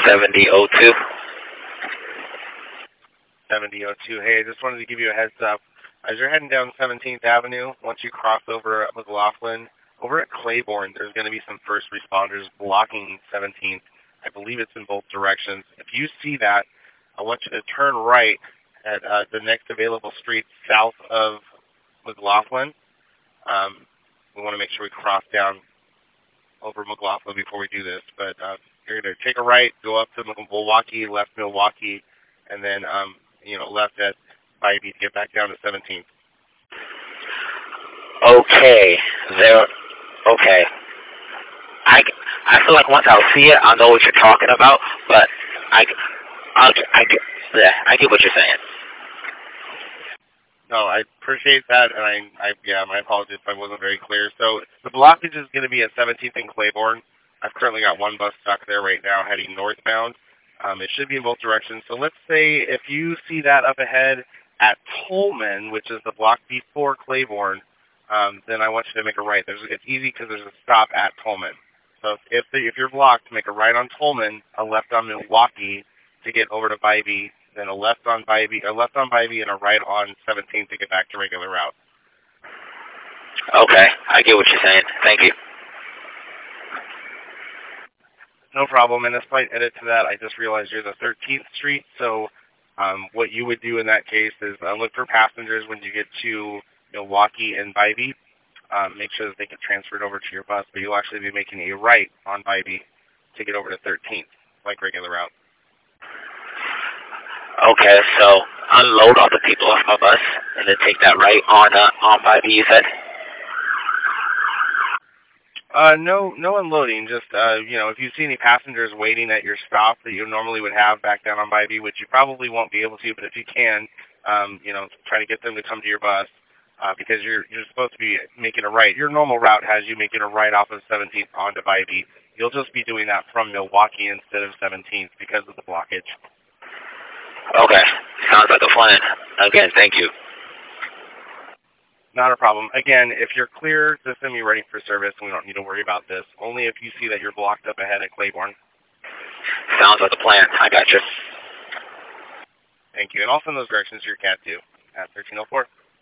7002. 7002. Hey, I just wanted to give you a heads up. As you're heading down 17th Avenue, once you cross over at McLaughlin, over at Claiborne, there's going to be some first responders blocking 17th. I believe it's in both directions. If you see that, I want you to turn right at the next available street south of McLaughlin. We want to make sure we cross down over McLaughlin before we do this. But you're going to take a right, go up to Milwaukee, left Milwaukee, and then left at Bybee to get back down to 17th. Okay. Okay. I feel like once I'll see it, I'll know what you're talking about, but I get what you're saying. No, I appreciate that, and my apologies if I wasn't very clear. So the blockage is going to be at 17th and Claiborne. I've currently got one bus stuck there right now heading northbound. It should be in both directions. So let's say if you see that up ahead at Tolman, which is the block before Claiborne, then I want you to make a right. It's easy because there's a stop at Tolman. So if you're blocked, make a right on Tolman, a left on Milwaukee to get over to Bybee, then a left on Bybee, and a right on 17th to get back to regular route. Okay, I get what you're saying. Thank you. No problem. And a slight edit to that, I just realized you're the 13th Street, so what you would do in that case is look for passengers when you get to Milwaukee and Bybee. Make sure that they get transferred over to your bus, but you'll actually be making a right on Bybee to get over to 13th, like regular route. Okay, so unload all the people off my bus and then take that right on Bybee, you said? No unloading. Just if you see any passengers waiting at your stop that you normally would have back down on Bybee, which you probably won't be able to, but if you can, try to get them to come to your bus because you're supposed to be making a right. Your normal route has you making a right off of 17th onto Bybee. You'll just be doing that from Milwaukee instead of 17th because of the blockage. Okay, sounds like a plan. Again, thank you. Not a problem. Again, if you're clear, just send me ready for service, and we don't need to worry about this. Only if you see that you're blocked up ahead at Claiborne. Sounds like a plan. I got you. Thank you. And I'll send those directions to your Cat 2 at 1304.